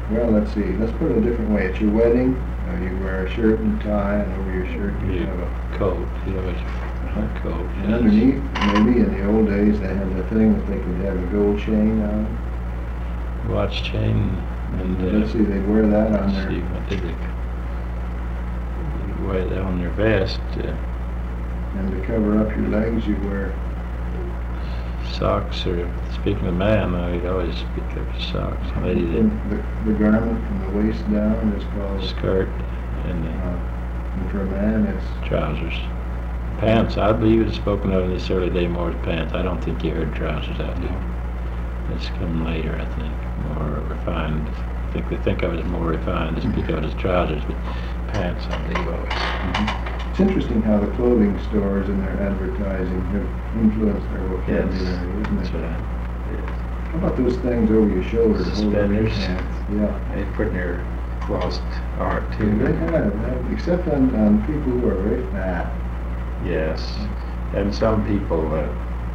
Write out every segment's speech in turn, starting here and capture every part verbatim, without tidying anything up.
Well, let's see, let's put it a different way. At your wedding, uh, you wear a shirt and tie, and over your shirt you You have a coat, you know, it's a coat. And yes. underneath, maybe in the old days, they had the thing that they could have a gold chain on. Watch chain and, uh, Let's see, they'd wear that on let's their, see, what did they, you wear that on your vest, uh, and to cover up your legs, you wear, socks, or, speaking of man, uh, you'd always speak of socks. Lady did the, the garment from the waist down is called, skirt and uh, uh, and for a man, it's, trousers. Pants, I believe it's spoken of in this early day more as pants. I don't think you heard trousers out there. It's come later, I think, more refined. I think they think of it as more refined, to speak of it as trousers, but pants, I believe, always. it's interesting how the clothing stores and their advertising have influenced their vocabulary, isn't That's it? right. How about those things over your shoulder to hold up your Suspenders. pants? Yeah. They put in their lost art They too. have, have, except on, on people who are very fat. Yes, and some people, uh,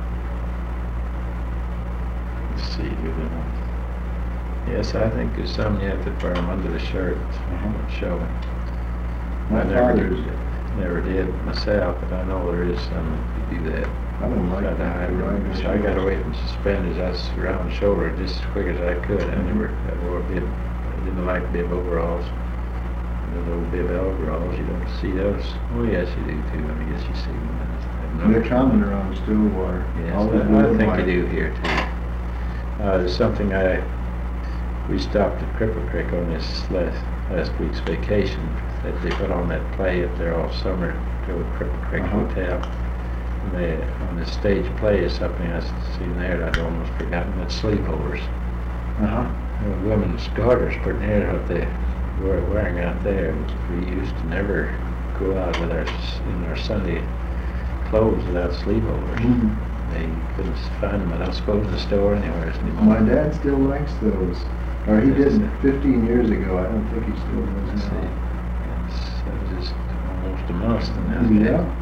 let's see, do they want- yes, I think there's some you have to wear them under the shirt, uh show it. My I never father's, did, never did myself, but I know there is some that do that. I don't like Try to that. hide Right, them. right. So I got away from suspenders. I was around the shoulder just as quick as I could. I never, I wore a bib. I didn't like bib overalls. The little bib overalls, you don't see those. Oh yes, you do too. I guess you see them. I just have no- They're common around Stillwater. Yes, All the I, blue I and think white. you do here too. Uh, there's something I, we stopped at Cripple Creek on this last, last week's vacation that they put on that play up there all summer to the Cripple Creek Uh-huh. Hotel. And they, on the stage play is something I seen there that I'd almost forgotten, that's sleepovers. Uh-huh. The women's garters pretty near what they were wearing out there. We used to never go out with our, s- in our Sunday clothes without sleepovers. Mhm. They couldn't find them, I don't suppose, in the store anywhere anymore. My dad still likes those. Or he did fifteen years ago. I don't think he still Let's does see. now. It's, that was just almost a must in that day. Yeah.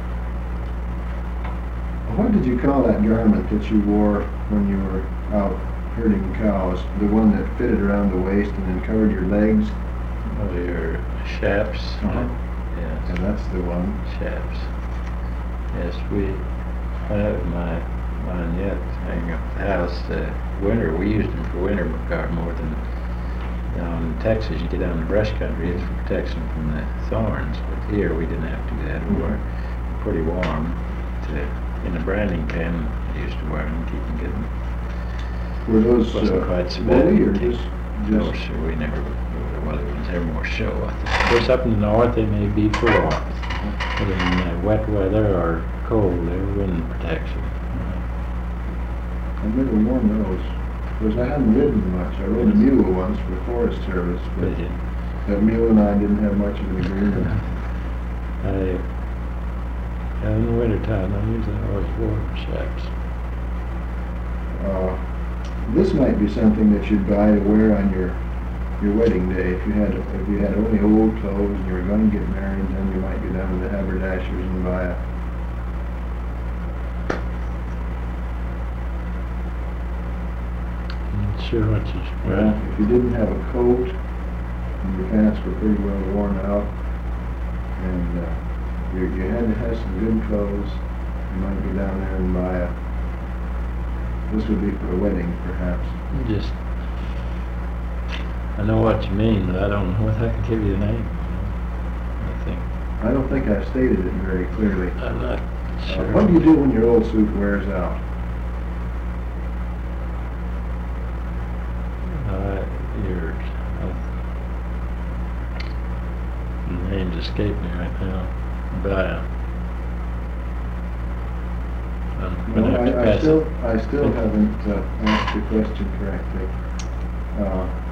What did you call that garment that you wore when you were out herding cows? The one that fitted around the waist and then covered your legs? Oh, your chaps. Uh-huh. Yes, And that's the one. chaps. Yes, we have my mine yet hanging up at the house. Uh, winter, we used them for winter guard more than down in Texas. You get down in the brush country, it's for protection from the thorns. But here we didn't have to do that. We were pretty warm. To, in a branding pen, I used to wear them, keep them good. Were those Wasn't uh, quite so woolly bad. or just, No, just sure, we never, the weather ones, they're more show, I think. Of course, up in the north, they may be for warmth, but in uh, wet weather or cold, they're wind protection. I've never worn those. Because I hadn't ridden much. I rode a mule once for the Forest Service, but But, uh, that mule and I didn't have much of an agreement. I, in the wintertime, I usually always wore chaps. Uh, this might be something that you'd buy to wear on your your wedding day. If you had if you had only old clothes and you were going to get married, then you might go down to the haberdashers and buy a. I'm not sure what you, Well, well, if you didn't have a coat and your pants were pretty well worn out, and uh, you you had to have some good clothes, you might go down there and buy a. This would be for a wedding, perhaps. just, I know what you mean, but I don't know what I can give you the name. I think, I don't think I stated it very clearly. I'm not Uh, sure. what do you do when your old suit wears out? Uh, your, uh, names escape me right now, but, uh, I'm gonna No, have to I, I pass still, it. I still haven't uh, asked the question correctly. Uh,